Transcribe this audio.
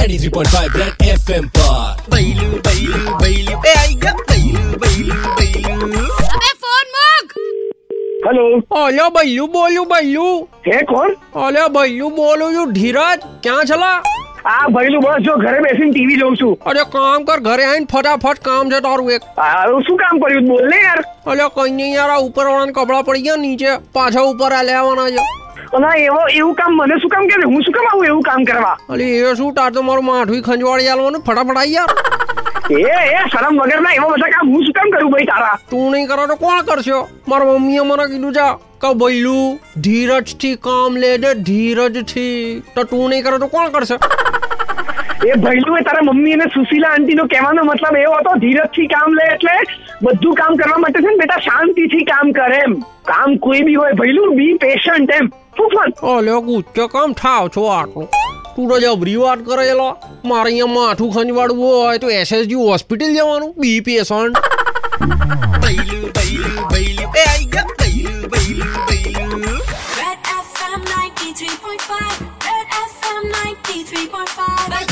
93.5 Red FM પર बैलू बैलू बैलू ए आई गया बैलू बैलू बैलू अबे फोन मुक। हेलो अल्या भैलू बोलू भैलू है कौन? अल्या भैलू बोलू છું ધીરજ ક્યાં છલા? આ ભઈલું બસ જો ઘરે બેસીને ટીવી જોઉં છું. અરે કામ કર, ઘરે આવીને ફટાફટ કામ છે તારું એક. શું કામ કર્યું બોલ ને યાર. અલ્યા કઈ નહીં યાર, આ ઉપર વાળાના કપડા પડી ગયા નીચે, પાછા ઉપર આ લેવાના છે. અલા એવું કામ મને શું કામ કરે? હું શું કામ આવું એવું કામ કરવા? અલી એ શું, તાર તો મારું માઠું ખંજવાળી આલવાનું, ફટાફટ આઈ યાર. એ શરમ વગર ના એવા બધા કામ હું શું કામ કરું ભાઈ તારા? તું નહીં કરો તો કોણ કરશો? મારા મમ્મીએ મને કીધું છે કે ભૈલું ધીરજ થી કામ લે દે, ધીરજ થી. તો તું નહીં કરો તો કોણ કરશે? એ ભઈલું તારા મમ્મી અને સુશીલા આંટી નો કહેવાનો મતલબ એવો હતો ધીરજ થી કામ લે એટલે બધું કામ કરવા માટે છે ને બેટા શાંતિ થી કામ કરે એમ. કામ કોઈ બી હોય ભઈલું બી પેશન્ટ એમ. અલ્યા ગુસ્સે કામ થાવ છો આટલું? તું તો જબરી વાત કરેલો. મારે અહીંયા માથું ખંજવાડવું હોય તો SSG હોસ્પિટલ જવાનું, બી પેશન્ટ. बैलू बैलू बैलू ए आई गया बैलू बैलू बैलू Red FM 93.5. Red FM 93.5.